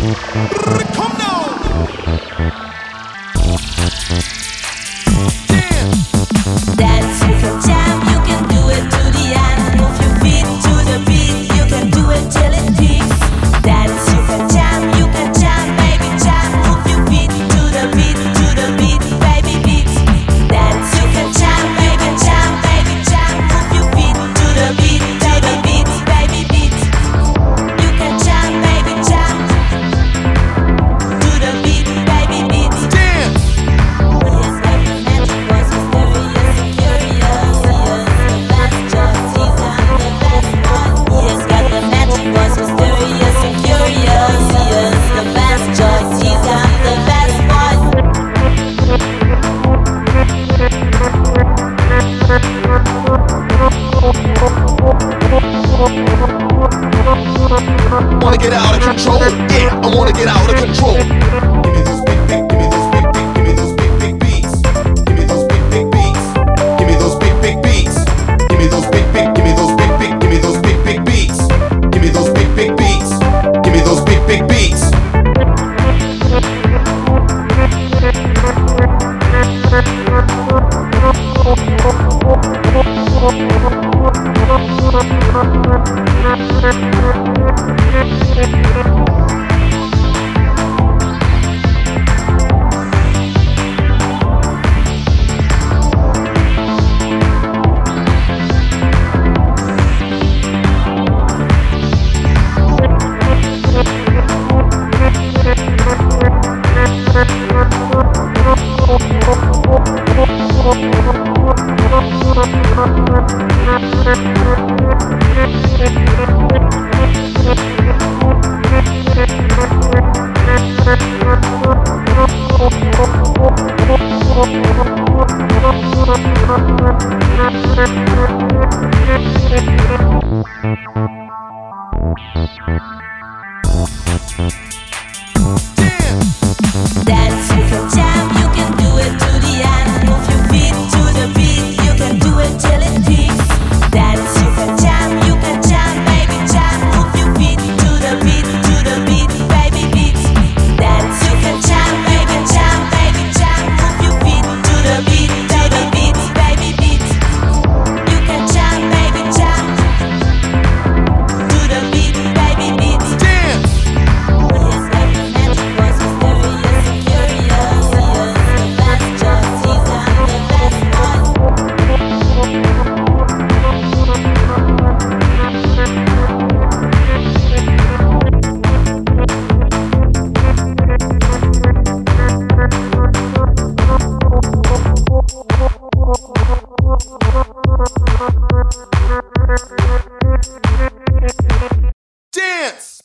Come now. Dance, you can jam, you can do it to the end. Move your feet to the beat, you can do it till it peaks. Dance, you can jam, baby jam. Move your feet to the beat, baby beat. Dance, you can jam, baby jam. Move your feet to the beat, baby beat. You can jam, baby jam. To the beat, baby beat. Dance. Yes, like the magic was mysterious and curious. Yes, the best just he's the best boy. Yes, got the magic was mysterious and curious. Yes, the best just he's the best boy. Wanna get out of control? Yeah, I wanna get out of control. Give me those big beats. Give me those big beats. Give me those big beats. Give me those big beats. Give me those big beats. Give me those big beats. Give me those big beats. Give me those big beats. Dance, you can jam, you can do it to the end. Move your feet to the beat, you can do it till it peaks. Dance, you can jam, baby jam. Move your feet to the beat, baby beat. Dance, you can jam, baby jam. Move your feet to the beat, baby beat. You can jam, baby jam. To the beat, baby beat. Dance. Yes, like the magic was mysterious and curious. Yes, the best just he's the best boy. Dance.